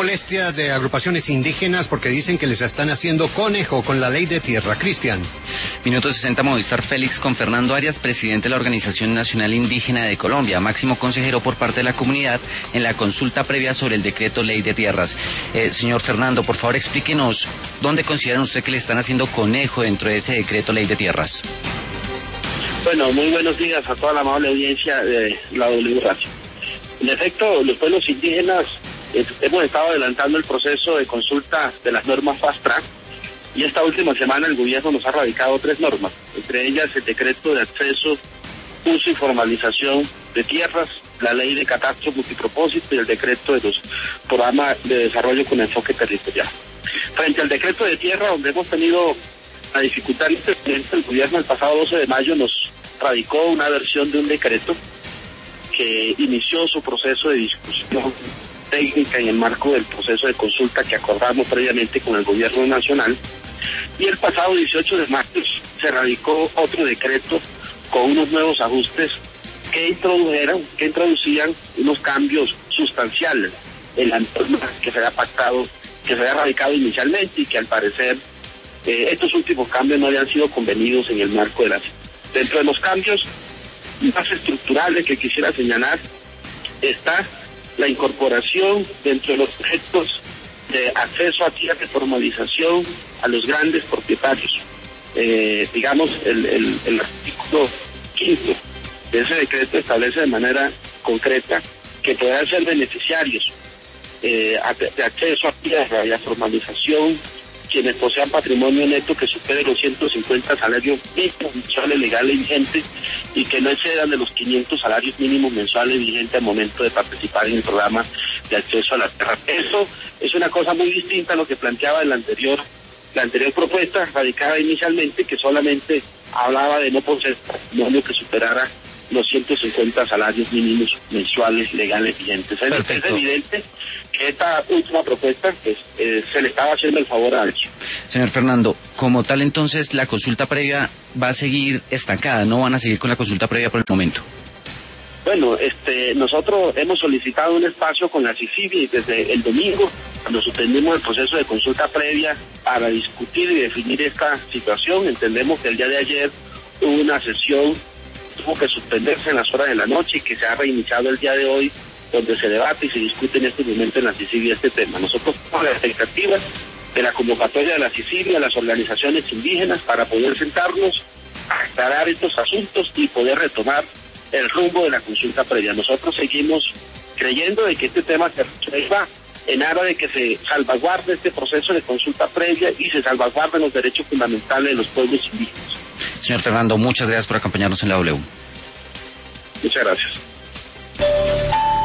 molestia de agrupaciones indígenas porque dicen que les están haciendo conejo con la ley de tierra. Cristian. Minuto 60 Movistar Félix con Fernando Arias, presidente de la Organización Nacional Indígena de Colombia, máximo consejero por parte de la comunidad en la consulta previa sobre el decreto ley de tierras. Señor Fernando, por favor explíquenos dónde consideran usted que le están haciendo conejo dentro de ese decreto ley de tierras. Bueno, muy buenos días a toda la amable audiencia de la W Radio. En efecto, los pueblos indígenas hemos estado adelantando el proceso de consulta de las normas Fast Track y esta última semana el gobierno nos ha radicado 3 normas, entre ellas el decreto de acceso, uso y formalización de tierras, la ley de catastro multipropósito y el decreto de los programas de desarrollo con enfoque territorial. Frente al decreto de tierra, donde hemos tenido la dificultad el gobierno el pasado 12 de mayo nos radicó una versión de un decreto que inició su proceso de discusión técnica en el marco del proceso de consulta que acordamos previamente con el gobierno nacional, y el pasado 18 de marzo se radicó otro decreto con unos nuevos ajustes que introducían unos cambios sustanciales en la norma que se había pactado, que se había radicado inicialmente y que al parecer estos últimos cambios no habían sido convenidos en el marco de la... Dentro de los cambios más estructurales que quisiera señalar está la incorporación dentro de los objetos de acceso a tierra de formalización a los grandes propietarios. Digamos, el artículo 5 de ese decreto establece de manera concreta que podrán ser beneficiarios de acceso a tierra y a formalización quienes posean patrimonio neto que supere los 150 salarios mínimos mensuales legales vigentes y que no excedan de los 500 salarios mínimos mensuales vigentes al momento de participar en el programa de acceso a la tierra. Eso es una cosa muy distinta a lo que planteaba la anterior propuesta radicada inicialmente, que solamente hablaba de no poseer patrimonio que superara los 150 salarios mínimos mensuales legales vigentes. Es evidente que esta última propuesta pues, se le estaba haciendo el favor a alguien. Señor Fernando, como tal entonces la consulta previa va a seguir estancada, no van a seguir con la consulta previa por el momento. Bueno, nosotros hemos solicitado un espacio con la CICIBI desde el domingo, cuando suspendimos el proceso de consulta previa para discutir y definir esta situación. Entendemos que el día de ayer hubo una sesión, tuvo que suspenderse en las horas de la noche y que se ha reiniciado el día de hoy, donde se debate y se discute en este momento en la CICIBI este tema. Nosotros tenemos la expectativa de la convocatoria de la CICIBI a las organizaciones indígenas para poder sentarnos, aclarar estos asuntos y poder retomar el rumbo de la consulta previa. Nosotros seguimos creyendo de que este tema se resuelva en aras de que se salvaguarde este proceso de consulta previa y se salvaguarden los derechos fundamentales de los pueblos indígenas. Señor Fernando, muchas gracias por acompañarnos en la W. Muchas gracias.